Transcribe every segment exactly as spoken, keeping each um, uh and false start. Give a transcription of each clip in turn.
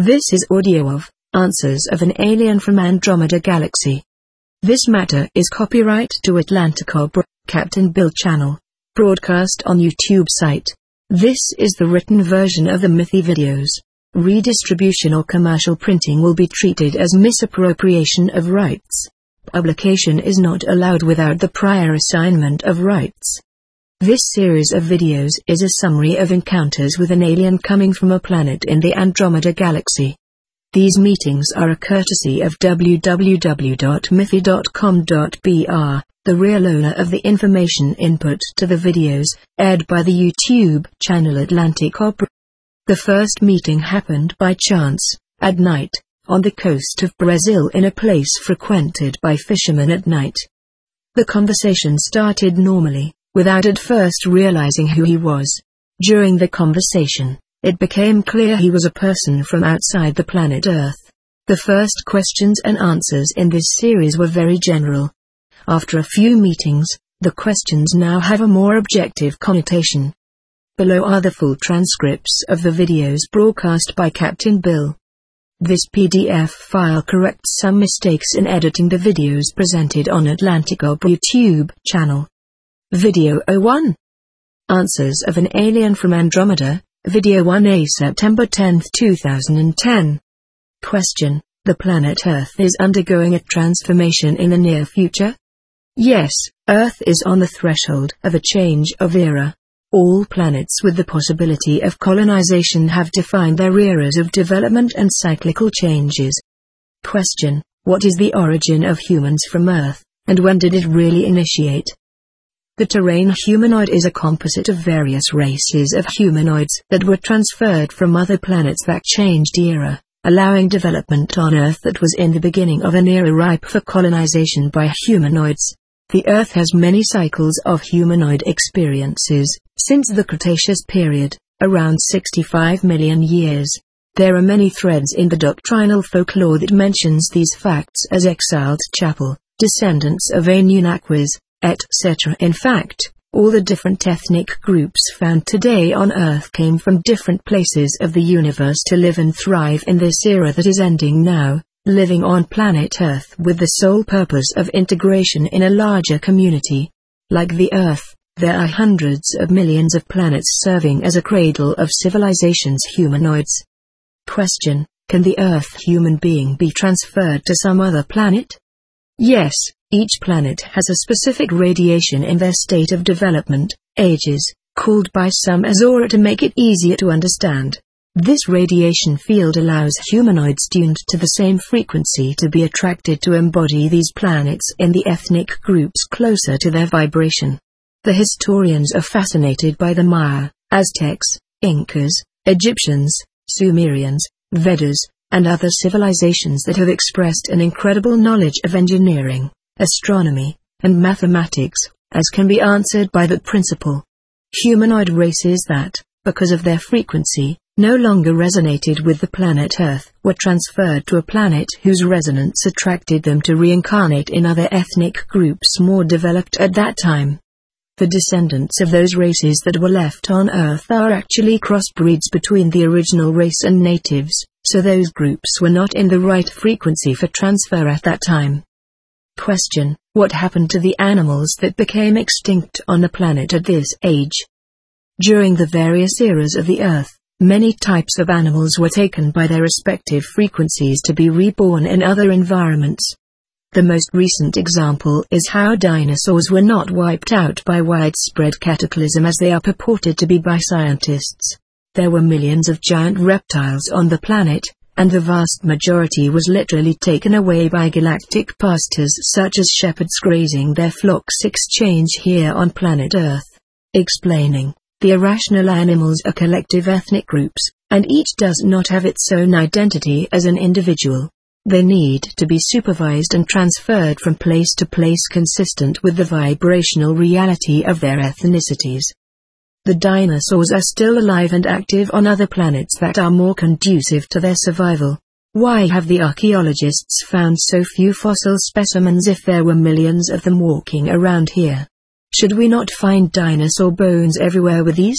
This is audio of Answers of an Alien from Andromeda Galaxy. This matter is copyright to Atlanticobra, Captain Bill Channel. Broadcast on YouTube site. This is the written version of the Mythi videos. Redistribution or commercial printing will be treated as misappropriation of rights. Publication is not allowed without the prior assignment of rights. This series of videos is a summary of encounters with an alien coming from a planet in the Andromeda Galaxy. These meetings are a courtesy of w w w dot mythi dot com dot b r, the real owner of the information input to the videos, aired by the YouTube channel Atlanticobra. The first meeting happened by chance, at night, on the coast of Brazil in a place frequented by fishermen at night. The conversation started normally, without at first realizing who he was. During the conversation, it became clear he was a person from outside the planet Earth. The first questions and answers in this series were very general. After a few meetings, the questions now have a more objective connotation. Below are the full transcripts of the videos broadcast by Captain Bill. This P D F file corrects some mistakes in editing the videos presented on Atlanticobra YouTube channel. Video oh one. Answers of an Alien from Andromeda, Video one A, September tenth two thousand ten. Question: The planet Earth is undergoing a transformation in the near future? Yes, Earth is on the threshold of a change of era. All planets with the possibility of colonization have defined their eras of development and cyclical changes. Question: What is the origin of humans from Earth, and when did it really initiate? The terrain humanoid is a composite of various races of humanoids that were transferred from other planets that changed era, allowing development on Earth that was in the beginning of an era ripe for colonization by humanoids. The Earth has many cycles of humanoid experiences since the Cretaceous period, around sixty-five million years. There are many threads in the doctrinal folklore that mentions these facts as exiled chapel, descendants of Anunnakis, et cetera. In fact, all the different ethnic groups found today on Earth came from different places of the universe to live and thrive in this era that is ending now, living on planet Earth with the sole purpose of integration in a larger community. Like the Earth, there are hundreds of millions of planets serving as a cradle of civilizations humanoids. Question: Can the Earth human being be transferred to some other planet? Yes. Each planet has a specific radiation in their state of development, ages, called by some as aura to make it easier to understand. This radiation field allows humanoids tuned to the same frequency to be attracted to embody these planets in the ethnic groups closer to their vibration. The historians are fascinated by the Maya, Aztecs, Incas, Egyptians, Sumerians, Vedas, and other civilizations that have expressed an incredible knowledge of engineering, astronomy, and mathematics, as can be answered by that principle. Humanoid races that, because of their frequency, no longer resonated with the planet Earth, were transferred to a planet whose resonance attracted them to reincarnate in other ethnic groups more developed at that time. The descendants of those races that were left on Earth are actually crossbreeds between the original race and natives, so those groups were not in the right frequency for transfer at that time. Question: What happened to the animals that became extinct on the planet at this age? During the various eras of the Earth, many types of animals were taken by their respective frequencies to be reborn in other environments. The most recent example is how dinosaurs were not wiped out by widespread cataclysm as they are purported to be by scientists. There were millions of giant reptiles on the planet, and the vast majority was literally taken away by galactic pastors such as shepherds grazing their flocks exchange here on planet Earth. Explaining, the irrational animals are collective ethnic groups, and each does not have its own identity as an individual. They need to be supervised and transferred from place to place consistent with the vibrational reality of their ethnicities. The dinosaurs are still alive and active on other planets that are more conducive to their survival. Why have the archaeologists found so few fossil specimens if there were millions of them walking around here? Should we not find dinosaur bones everywhere with ease?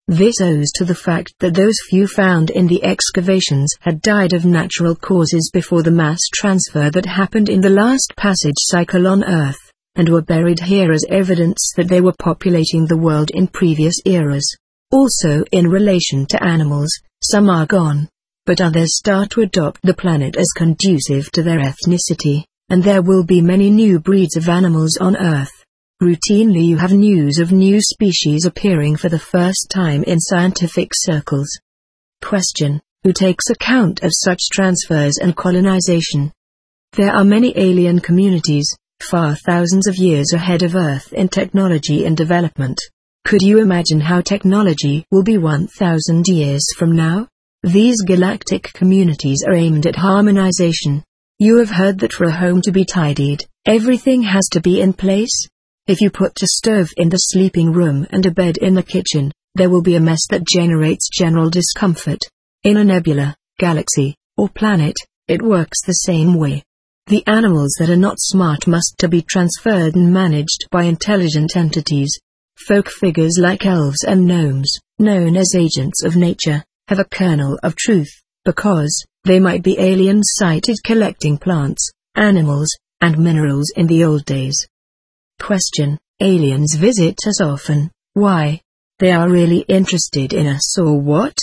This owes to the fact that those few found in the excavations had died of natural causes before the mass transfer that happened in the last passage cycle on Earth, and were buried here as evidence that they were populating the world in previous eras. Also in relation to animals, some are gone, but others start to adopt the planet as conducive to their ethnicity, and there will be many new breeds of animals on Earth. Routinely you have news of new species appearing for the first time in scientific circles. Question: who takes account of such transfers and colonization? There are many alien communities, far thousands of years ahead of Earth in technology and development. Could you imagine how technology will be one thousand years from now? These galactic communities are aimed at harmonization. You have heard that for a home to be tidied, everything has to be in place. If you put a stove in the sleeping room and a bed in the kitchen, there will be a mess that generates general discomfort. In a nebula, galaxy, or planet, it works the same way. The animals that are not smart must to be transferred and managed by intelligent entities. Folk figures like elves and gnomes, known as agents of nature, have a kernel of truth, because they might be aliens sighted collecting plants, animals, and minerals in the old days. Question: aliens visit us often. Why? They are really interested in us or what?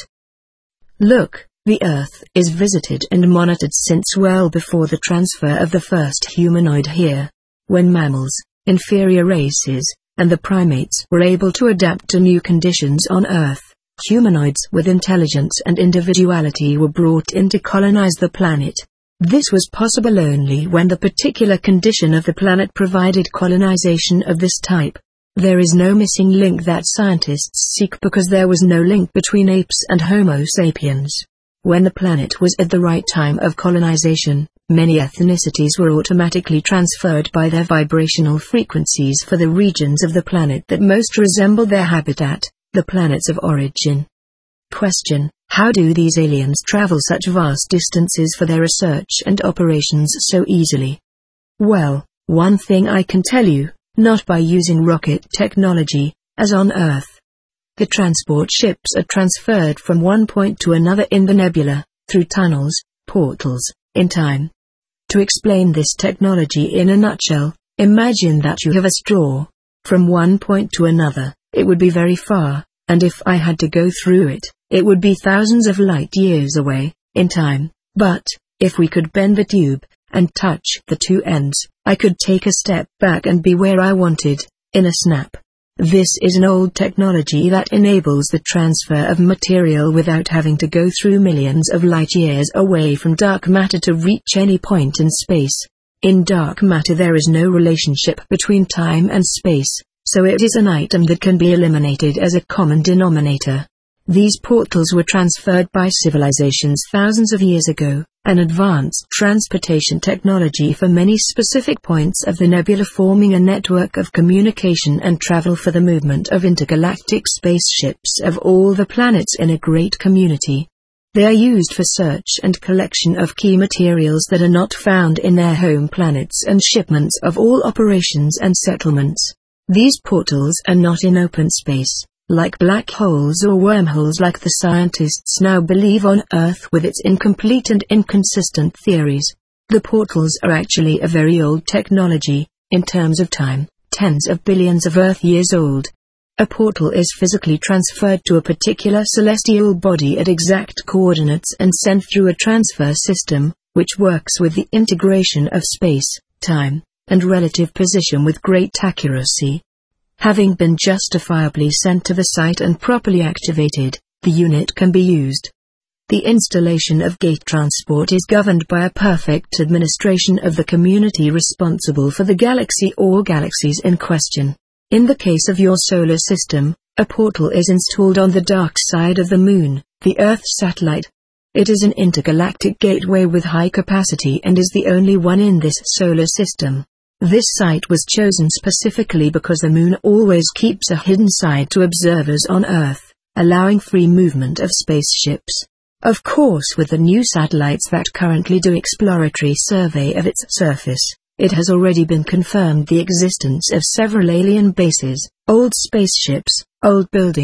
Look, the Earth is visited and monitored since well before the transfer of the first humanoid here. When mammals, inferior races, and the primates were able to adapt to new conditions on Earth, humanoids with intelligence and individuality were brought in to colonize the planet. This was possible only when the particular condition of the planet provided colonization of this type. There is no missing link that scientists seek because there was no link between apes and Homo sapiens. When the planet was at the right time of colonization, many ethnicities were automatically transferred by their vibrational frequencies for the regions of the planet that most resemble their habitat, the planets of origin. Question: how do these aliens travel such vast distances for their research and operations so easily? Well, one thing I can tell you, not by using rocket technology, as on Earth. The transport ships are transferred from one point to another in the nebula, through tunnels, portals, in time. To explain this technology in a nutshell, imagine that you have a straw. From one point to another, it would be very far, and if I had to go through it, it would be thousands of light years away, in time. But, if we could bend the tube, and touch the two ends, I could take a step back and be where I wanted, in a snap. This is an old technology that enables the transfer of material without having to go through millions of light years away from dark matter to reach any point in space. In dark matter there is no relationship between time and space, so it is an item that can be eliminated as a common denominator. These portals were transferred by civilizations thousands of years ago, an advanced transportation technology for many specific points of the nebula, forming a network of communication and travel for the movement of intergalactic spaceships of all the planets in a great community. They are used for search and collection of key materials that are not found in their home planets and shipments of all operations and settlements. These portals are not in open space, like black holes or wormholes like the scientists now believe on Earth with its incomplete and inconsistent theories. The portals are actually a very old technology, in terms of time, tens of billions of Earth years old. A portal is physically transferred to a particular celestial body at exact coordinates and sent through a transfer system, which works with the integration of space, time, and relative position with great accuracy. Having been justifiably sent to the site and properly activated, the unit can be used. The installation of gate transport is governed by a perfect administration of the community responsible for the galaxy or galaxies in question. In the case of your solar system, a portal is installed on the dark side of the Moon, the Earth's satellite. It is an intergalactic gateway with high capacity and is the only one in this solar system. This site was chosen specifically because the Moon always keeps a hidden side to observers on Earth, allowing free movement of spaceships. Of course, with the new satellites that currently do exploratory survey of its surface, it has already been confirmed the existence of several alien bases, old spaceships, old buildings,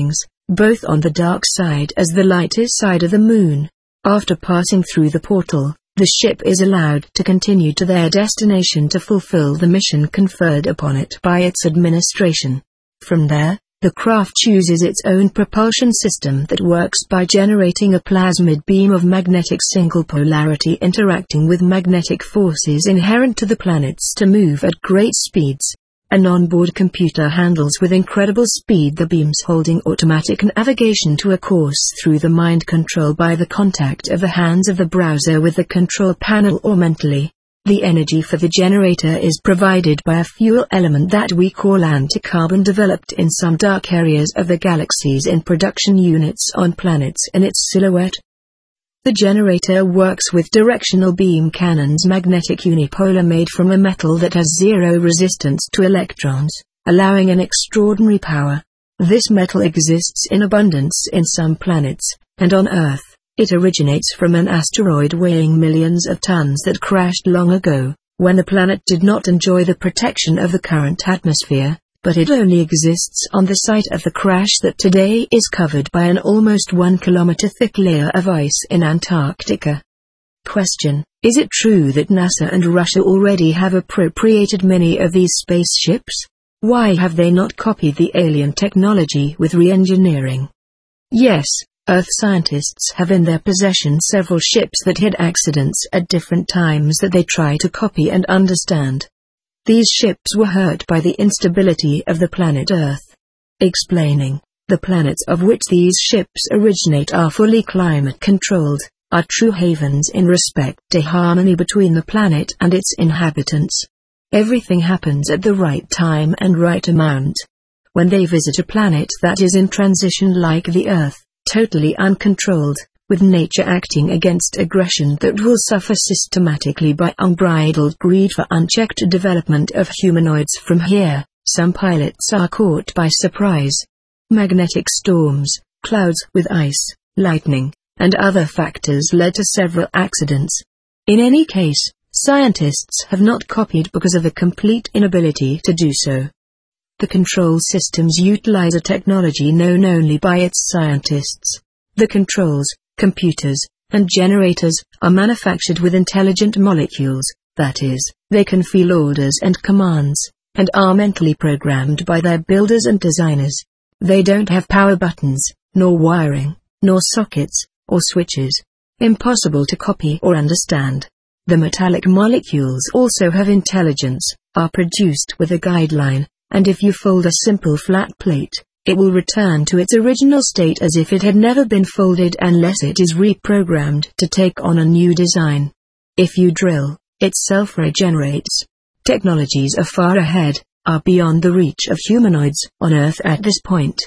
both on the dark side as the lighter side of the moon. After passing through the portal, the ship is allowed to continue to their destination to fulfill the mission conferred upon it by its administration. From there, the craft chooses its own propulsion system that works by generating a plasmid beam of magnetic single polarity interacting with magnetic forces inherent to the planets to move at great speeds. An onboard computer handles with incredible speed the beams, holding automatic navigation to a course through the mind control by the contact of the hands of the browser with the control panel or mentally. The energy for the generator is provided by a fuel element that we call anti-carbon, developed in some dark areas of the galaxies in production units on planets in its silhouette. The generator works with directional beam cannons, magnetic unipolar made from a metal that has zero resistance to electrons, allowing an extraordinary power. This metal exists in abundance in some planets, and on Earth, it originates from an asteroid weighing millions of tons that crashed long ago, when the planet did not enjoy the protection of the current atmosphere. But it only exists on the site of the crash that today is covered by an almost one kilometer thick layer of ice in Antarctica. Question: is it true that NASA and Russia already have appropriated many of these spaceships? Why have they not copied the alien technology with re-engineering? Yes, Earth scientists have in their possession several ships that had accidents at different times that they try to copy and understand. These ships were hurt by the instability of the planet Earth. Explaining, the planets of which these ships originate are fully climate-controlled, are true havens in respect to harmony between the planet and its inhabitants. Everything happens at the right time and right amount. When they visit a planet that is in transition like the Earth, totally uncontrolled, with nature acting against aggression that will suffer systematically by unbridled greed for unchecked development of humanoids from here, some pilots are caught by surprise. Magnetic storms, clouds with ice, lightning, and other factors led to several accidents. In any case, scientists have not copied because of a complete inability to do so. The control systems utilize a technology known only by its scientists. The controls, computers, and generators are manufactured with intelligent molecules, that is, they can feel orders and commands, and are mentally programmed by their builders and designers. They don't have power buttons, nor wiring, nor sockets, or switches. Impossible to copy or understand. The metallic molecules also have intelligence, are produced with a guideline, and if you fold a simple flat plate, it will return to its original state as if it had never been folded unless it is reprogrammed to take on a new design. If you drill, it self-regenerates. Technologies are far ahead, are beyond the reach of humanoids on Earth at this point.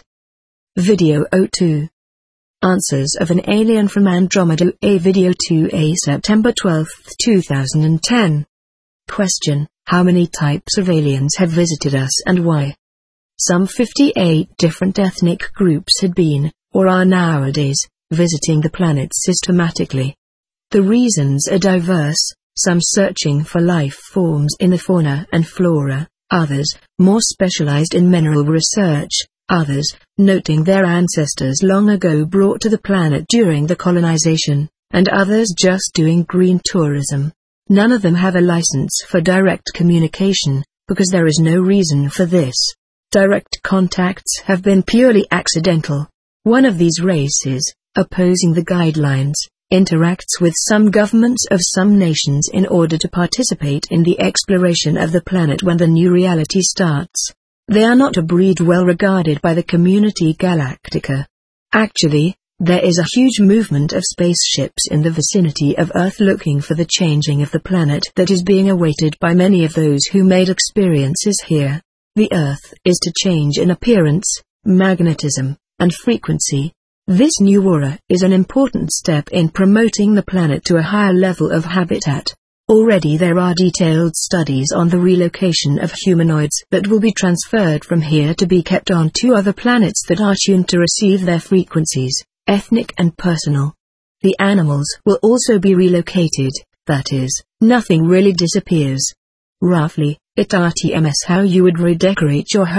Video oh two. Answers of an Alien from Andromeda. A Video two A September twelfth two thousand ten. Question: how many types of aliens have visited us and why? Some fifty-eight different ethnic groups had been, or are nowadays, visiting the planet systematically. The reasons are diverse, some searching for life forms in the fauna and flora, others, more specialized in mineral research, others, noting their ancestors long ago brought to the planet during the colonization, and others just doing green tourism. None of them have a license for direct communication, because there is no reason for this. Direct contacts have been purely accidental. One of these races, opposing the guidelines, interacts with some governments of some nations in order to participate in the exploration of the planet when the new reality starts. They are not a breed well regarded by the community Galactica. Actually, there is a huge movement of spaceships in the vicinity of Earth looking for the changing of the planet that is being awaited by many of those who made experiences here. The Earth is to change in appearance, magnetism, and frequency. This new aura is an important step in promoting the planet to a higher level of habitat. Already there are detailed studies on the relocation of humanoids that will be transferred from here to be kept on two other planets that are tuned to receive their frequencies, ethnic and personal. The animals will also be relocated, that is, nothing really disappears. Roughly, it R T M S how you would redecorate your home,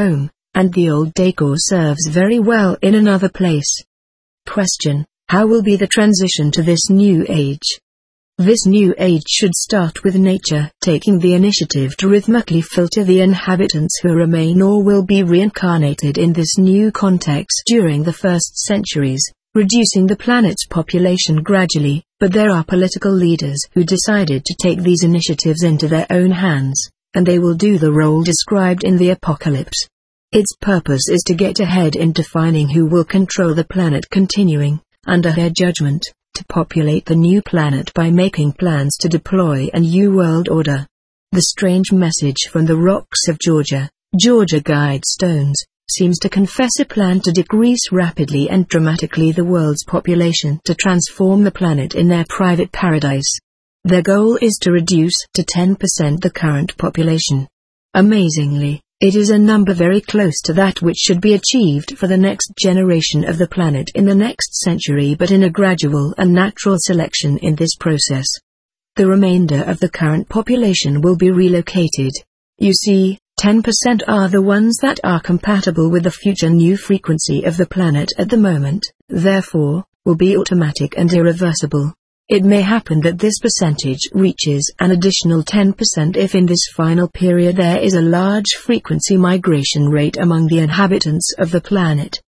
and the old decor serves very well in another place. Question: how will be the transition to this new age? This new age should start with nature taking the initiative to rhythmically filter the inhabitants who remain or will be reincarnated in this new context during the first centuries, reducing the planet's population gradually, but there are political leaders who decided to take these initiatives into their own hands, and they will do the role described in the apocalypse. Its purpose is to get ahead in defining who will control the planet, continuing, under their judgment, to populate the new planet by making plans to deploy a new world order. The strange message from the rocks of Georgia, Georgia Guidestones, seems to confess a plan to decrease rapidly and dramatically the world's population to transform the planet in their private paradise. Their goal is to reduce to ten percent the current population. Amazingly, it is a number very close to that which should be achieved for the next generation of the planet in the next century, but in a gradual and natural selection in this process. The remainder of the current population will be relocated. You see, ten percent are the ones that are compatible with the future new frequency of the planet at the moment, therefore, will be automatic and irreversible. It may happen that this percentage reaches an additional ten percent if in this final period there is a large frequency migration rate among the inhabitants of the planet.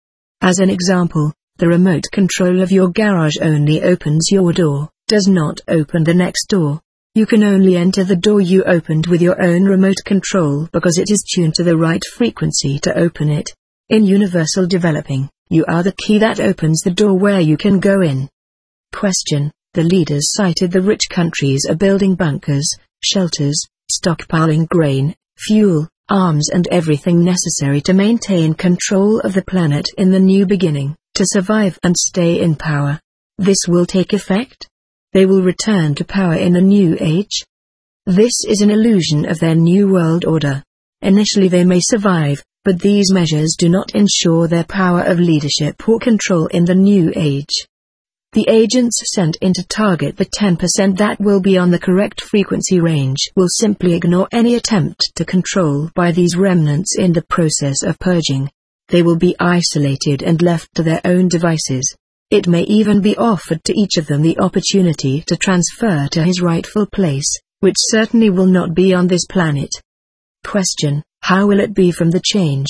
As an example, the remote control of your garage only opens your door, does not open the next door. You can only enter the door you opened with your own remote control because it is tuned to the right frequency to open it. In universal developing, you are the key that opens the door where you can go in. Question: the leaders cited the rich countries are building bunkers, shelters, stockpiling grain, fuel, arms and everything necessary to maintain control of the planet in the new beginning, to survive and stay in power. This will take effect? They will return to power in the new age? This is an illusion of their new world order. Initially they may survive, but these measures do not ensure their power of leadership or control in the new age. The agents sent in to target the ten percent that will be on the correct frequency range will simply ignore any attempt to control by these remnants in the process of purging. They will be isolated and left to their own devices. It may even be offered to each of them the opportunity to transfer to his rightful place, which certainly will not be on this planet. Question: how will it be from the change?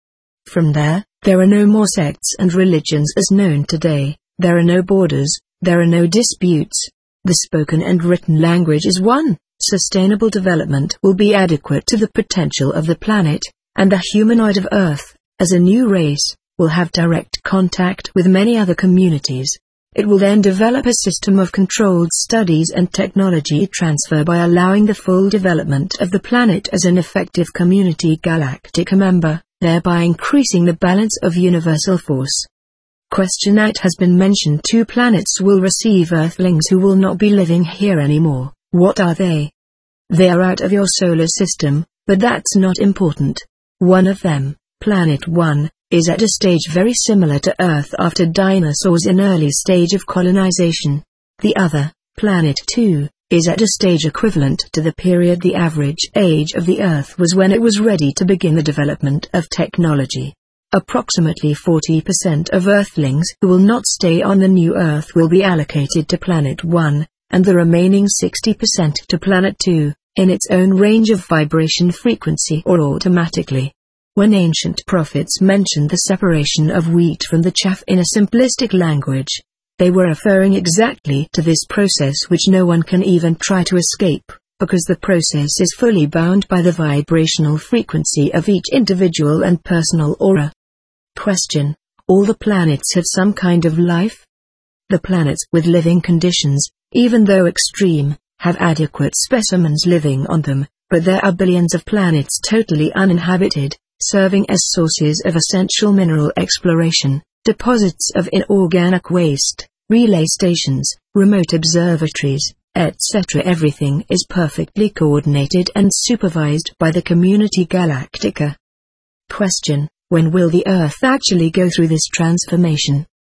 From there, there are no more sects and religions as known today. There are no borders, there are no disputes. The spoken and written language is one. Sustainable development will be adequate to the potential of the planet, and the humanoid of Earth, as a new race, will have direct contact with many other communities. It will then develop a system of controlled studies and technology transfer by allowing the full development of the planet as an effective community galactic member, thereby increasing the balance of universal force. Question: it has been mentioned two planets will receive Earthlings who will not be living here anymore. What are they? They are out of your solar system, but that's not important. One of them, Planet one, is at a stage very similar to Earth after dinosaurs in early stage of colonization. The other, Planet two, is at a stage equivalent to the period the average age of the Earth was when it was ready to begin the development of technology. Approximately forty percent of Earthlings who will not stay on the new Earth will be allocated to Planet one, and the remaining sixty percent to Planet two, in its own range of vibration frequency or automatically. When ancient prophets mentioned the separation of wheat from the chaff in a simplistic language, they were referring exactly to this process which no one can even try to escape, because the process is fully bound by the vibrational frequency of each individual and personal aura. Question: all the planets have some kind of life? The planets with living conditions, even though extreme, have adequate specimens living on them, but there are billions of planets totally uninhabited, serving as sources of essential mineral exploration, deposits of inorganic waste, relay stations, remote observatories, et cetera. Everything is perfectly coordinated and supervised by the Community Galactica. Question: when will the Earth actually go through this transformation?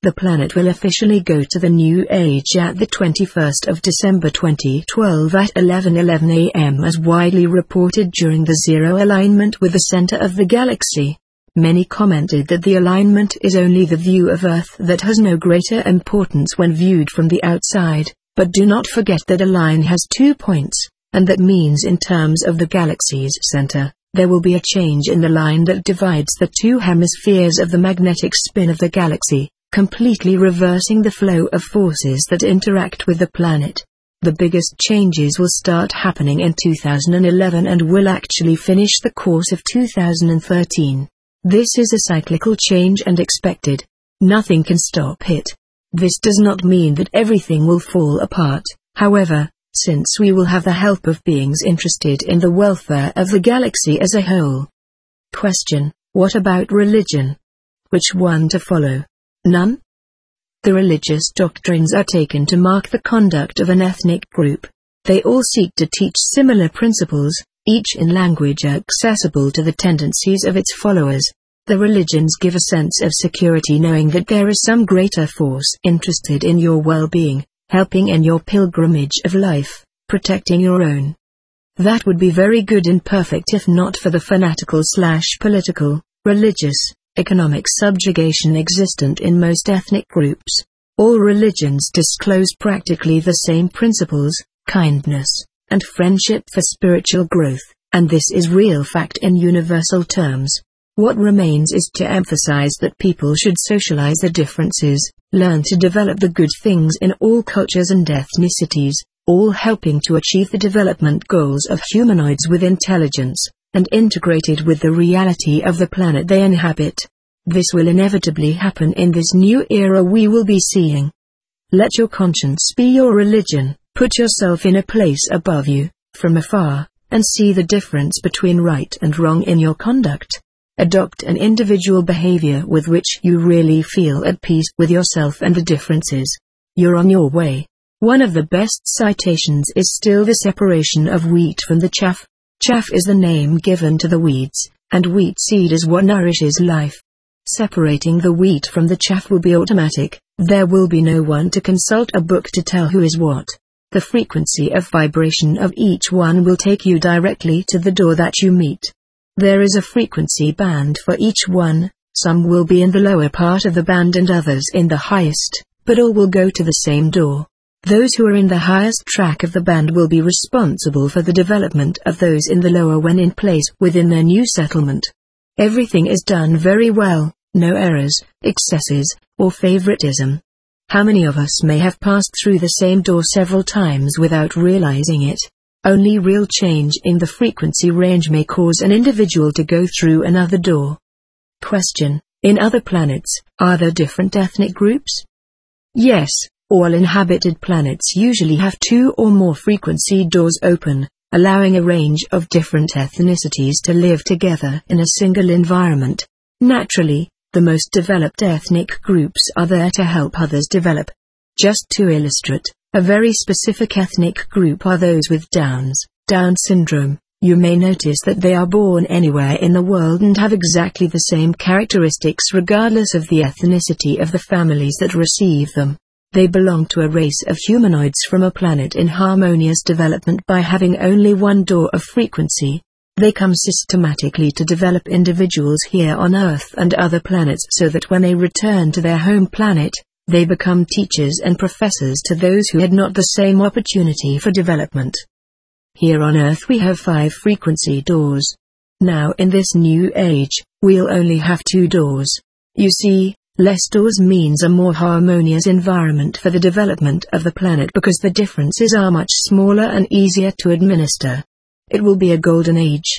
The planet will officially go to the new age at the twenty-first of December twenty twelve at eleven eleven a m as widely reported during the zero alignment with the center of the galaxy. Many commented that the alignment is only the view of Earth that has no greater importance when viewed from the outside, but do not forget that a line has two points, and that means in terms of the galaxy's center, there will be a change in the line that divides the two hemispheres of the magnetic spin of the galaxy, completely reversing the flow of forces that interact with the planet. The biggest changes will start happening in two thousand eleven and will actually finish the course of two thousand thirteen. This is a cyclical change and expected. Nothing can stop it. This does not mean that everything will fall apart, however, since we will have the help of beings interested in the welfare of the galaxy as a whole. Question: what about religion? Which one to follow? None? The religious doctrines are taken to mark the conduct of an ethnic group. They all seek to teach similar principles, each in language accessible to the tendencies of its followers. The religions give a sense of security knowing that there is some greater force interested in your well-being, helping in your pilgrimage of life, protecting your own. That would be very good and perfect if not for the fanatical slash political, religious, economic subjugation existent in most ethnic groups. All religions disclose practically the same principles, kindness, and friendship for spiritual growth, and this is real fact in universal terms. What remains is to emphasize that people should socialize the differences, learn to develop the good things in all cultures and ethnicities, all helping to achieve the development goals of humanoids with intelligence, and integrated with the reality of the planet they inhabit. This will inevitably happen in this new era we will be seeing. Let your conscience be your religion. Put yourself in a place above you, from afar, and see the difference between right and wrong in your conduct. Adopt an individual behavior with which you really feel at peace with yourself and the differences. You're on your way. One of the best citations is still the separation of wheat from the chaff. Chaff is the name given to the weeds, and wheat seed is what nourishes life. Separating the wheat from the chaff will be automatic. There will be no one to consult a book to tell who is what. The frequency of vibration of each one will take you directly to the door that you meet. There is a frequency band for each one, some will be in the lower part of the band and others in the highest, but all will go to the same door. Those who are in the highest track of the band will be responsible for the development of those in the lower when in place within their new settlement. Everything is done very well, no errors, excesses, or favoritism. How many of us may have passed through the same door several times without realizing it? Only real change in the frequency range may cause an individual to go through another door. Question: in other planets, are there different ethnic groups? Yes, all inhabited planets usually have two or more frequency doors open, allowing a range of different ethnicities to live together in a single environment. Naturally, the most developed ethnic groups are there to help others develop. Just to illustrate, a very specific ethnic group are those with Downs, Down syndrome. You may notice that they are born anywhere in the world and have exactly the same characteristics regardless of the ethnicity of the families that receive them. They belong to a race of humanoids from a planet in harmonious development by having only one door of frequency. They come systematically to develop individuals here on Earth and other planets so that when they return to their home planet, they become teachers and professors to those who had not the same opportunity for development. Here on Earth we have five frequency doors. Now in this new age, we'll only have two doors. You see, less doors means a more harmonious environment for the development of the planet because the differences are much smaller and easier to administer. It will be a golden age.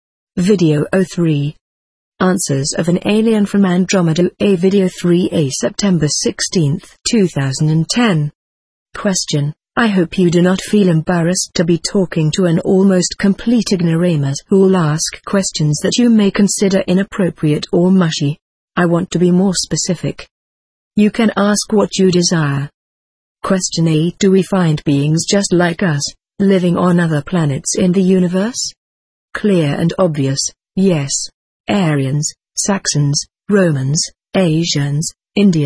Video oh three. Answers of an Alien from Andromeda. A Video three A September sixteenth, two thousand ten. Question: I hope you do not feel embarrassed to be talking to an almost complete ignoramus who will ask questions that you may consider inappropriate or mushy. I want to be more specific. You can ask what you desire. Question A: do we find beings just like us, living on other planets in the universe? Clear and obvious, yes. Aryans, Saxons, Romans, Asians, Indians,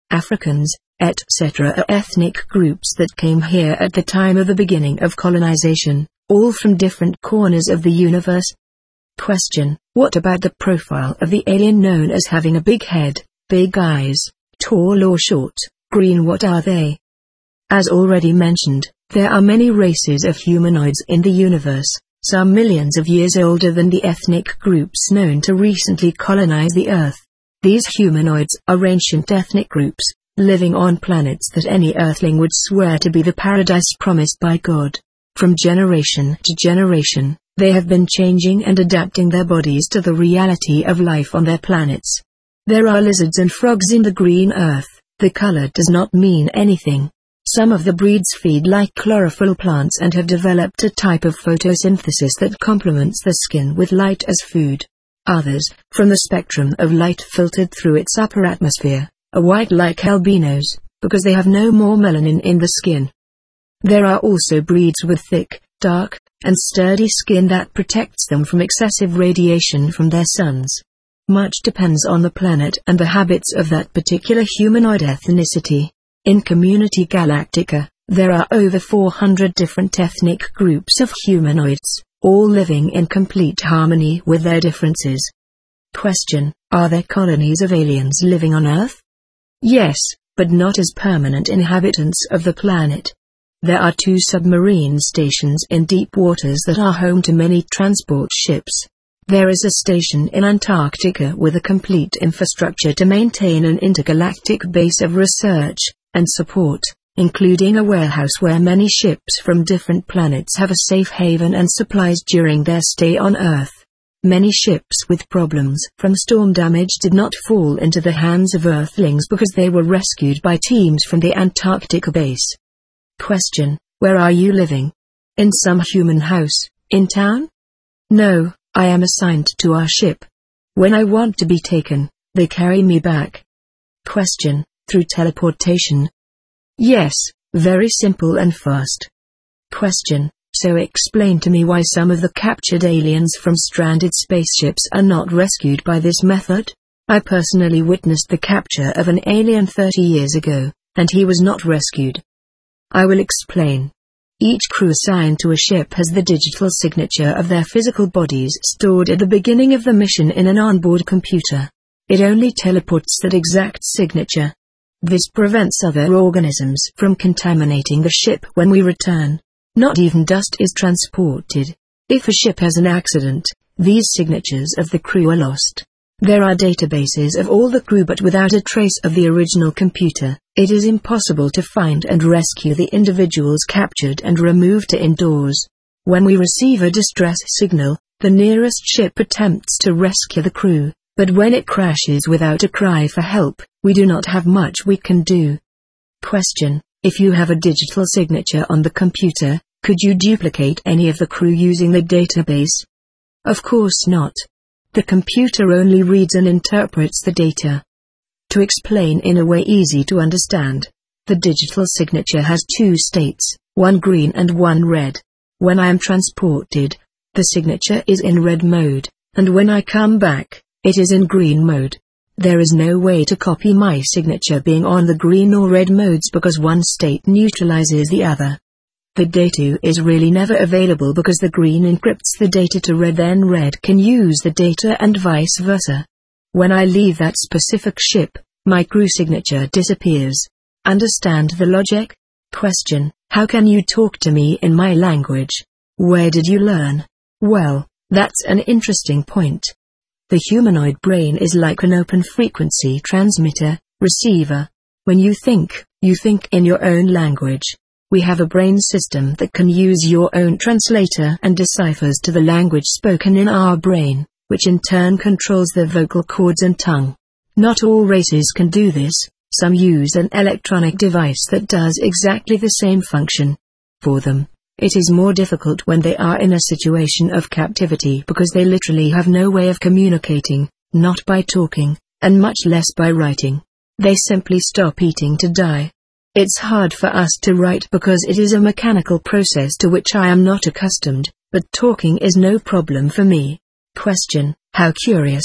Africans, et cetera are ethnic groups that came here at the time of the beginning of colonization, all from different corners of the universe. Question: what about the profile of the alien known as having a big head, big eyes, tall or short, green? What are they? As already mentioned, there are many races of humanoids in the universe, some millions of years older than the ethnic groups known to recently colonize the Earth. These humanoids are ancient ethnic groups, living on planets that any Earthling would swear to be the paradise promised by God. From generation to generation, they have been changing and adapting their bodies to the reality of life on their planets. There are lizards and frogs in the green Earth. The color does not mean anything. Some of the breeds feed like chlorophyll plants and have developed a type of photosynthesis that complements the skin with light as food. Others, from the spectrum of light filtered through its upper atmosphere, are white like albinos, because they have no more melanin in the skin. There are also breeds with thick, dark, and sturdy skin that protects them from excessive radiation from their suns. Much depends on the planet and the habits of that particular humanoid ethnicity. In Community Galactica, there are over four hundred different ethnic groups of humanoids, all living in complete harmony with their differences. Question: are there colonies of aliens living on Earth? Yes, but not as permanent inhabitants of the planet. There are two submarine stations in deep waters that are home to many transport ships. There is a station in Antarctica with a complete infrastructure to maintain an intergalactic base of research and support, including a warehouse where many ships from different planets have a safe haven and supplies during their stay on Earth. Many ships with problems from storm damage did not fall into the hands of Earthlings because they were rescued by teams from the Antarctica base. Question: where are you living? In some human house, in town? No, I am assigned to our ship. When I want to be taken, they carry me back. Question: through teleportation? Yes, very simple and fast. Question: so explain to me why some of the captured aliens from stranded spaceships are not rescued by this method? I personally witnessed the capture of an alien thirty years ago, and he was not rescued. I will explain. Each crew assigned to a ship has the digital signature of their physical bodies stored at the beginning of the mission in an onboard computer. It only teleports that exact signature. This prevents other organisms from contaminating the ship when we return. Not even dust is transported. If a ship has an accident, these signatures of the crew are lost. There are databases of all the crew, but without a trace of the original computer, it is impossible to find and rescue the individuals captured and removed to indoors. When we receive a distress signal, the nearest ship attempts to rescue the crew, but when it crashes without a cry for help, we do not have much we can do. Question: if you have a digital signature on the computer, could you duplicate any of the crew using the database? Of course not. The computer only reads and interprets the data. To explain in a way easy to understand, the digital signature has two states, one green and one red. When I am transported, the signature is in red mode, and when I come back, it is in green mode. There is no way to copy my signature being on the green or red modes because one state neutralizes the other. The data is really never available because the green encrypts the data to red, then red can use the data and vice versa. When I leave that specific ship, my crew signature disappears. Understand the logic? Question: how can you talk to me in my language? Where did you learn? Well, that's an interesting point. The humanoid brain is like an open frequency transmitter, receiver. When you think, you think in your own language. We have a brain system that can use your own translator and deciphers to the language spoken in our brain, which in turn controls the vocal cords and tongue. Not all races can do this. Some use an electronic device that does exactly the same function. For them, it is more difficult when they are in a situation of captivity because they literally have no way of communicating, not by talking, and much less by writing. They simply stop eating to die. It's hard for us to write because it is a mechanical process to which I am not accustomed, but talking is no problem for me. Question: how curious.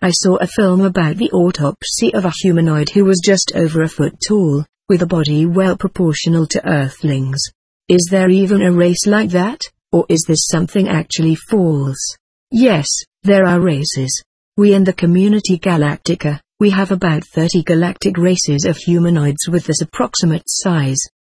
I saw a film about the autopsy of a humanoid who was just over a foot tall, with a body well proportional to Earthlings. Is there even a race like that, or is this something actually false? Yes, there are races. We in the Community Galactica, we have about thirty galactic races of humanoids with this approximate size.